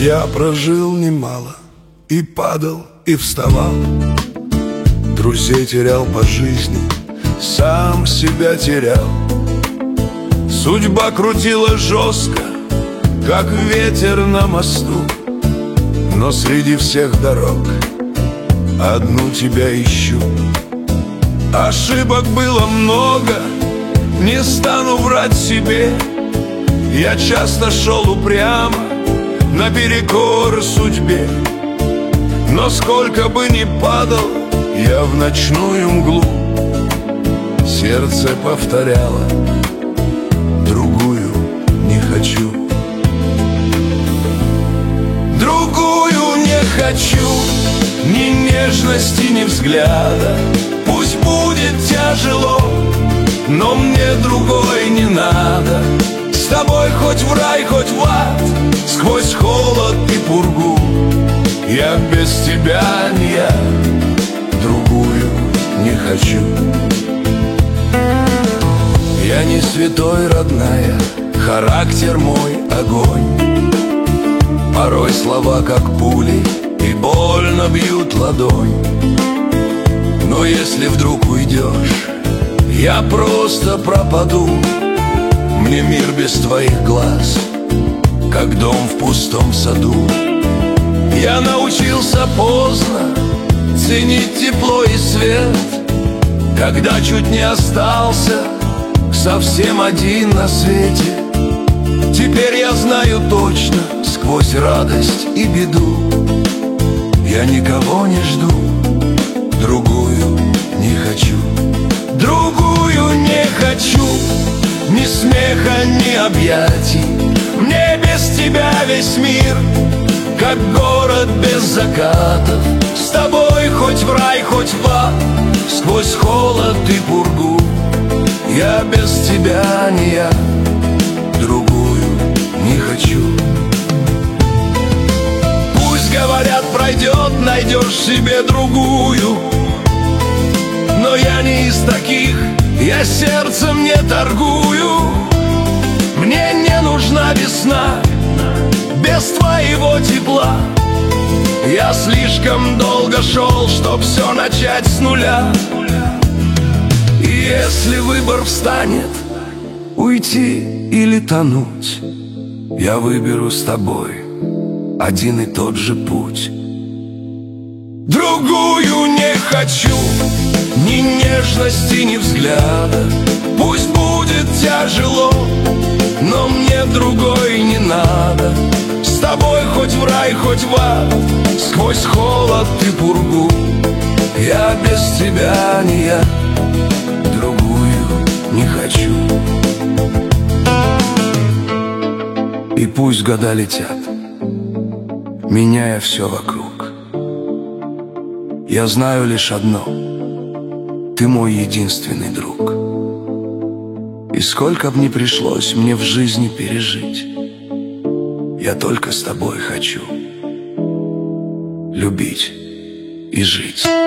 Я прожил немало, и падал, и вставал, друзей терял по жизни, сам себя терял. Судьба крутила жестко, как ветер на мосту, но среди всех дорог одну тебя ищу. Ошибок было много, не стану врать себе. Я часто шел упрямо, наперекор судьбе. Но сколько бы ни падал я в ночную мглу, сердце повторяло: другую не хочу. Другую не хочу, ни нежности, ни взгляда. Пусть будет тяжело, но мне другой не надо. С тобой хоть в рай, хоть в ад, сквозь холод и пургу. Я без тебя не я, другую не хочу. Я не святой, родная, характер мой огонь. Порой слова как пули и больно бьют ладонь. Но если вдруг уйдешь, я просто пропаду. Мне мир без твоих глаз, как дом в пустом саду. Я научился поздно ценить тепло и свет, когда чуть не остался совсем один на свете. Теперь я знаю точно, сквозь радость и беду, я никого не жду, другую не хочу. Другую не хочу, ни смеха, ни объятий. Мне без тебя весь мир, как город без закатов. С тобой хоть в рай, хоть в ад, сквозь холод и пургу. Я без тебя не я, другую не хочу. Пусть говорят, пройдет, найдешь себе другую, но я не из таких, я сердцем не торгую. Мне не нужна весна без твоего тепла. Я слишком долго шел, чтоб все начать с нуля. И если выбор встанет, уйти или тонуть, я выберу с тобой один и тот же путь. Другую не хочу, ни нежности, ни взгляда. Пусть будет тяжело, но мне другой не надо. С тобой хоть в рай, хоть в ад, сквозь холод и пургу. Я без тебя не я, другую не хочу. И пусть года летят, меняя все вокруг, я знаю лишь одно: ты мой единственный друг. И сколько б ни пришлось мне в жизни пережить, я только с тобой хочу любить и жить.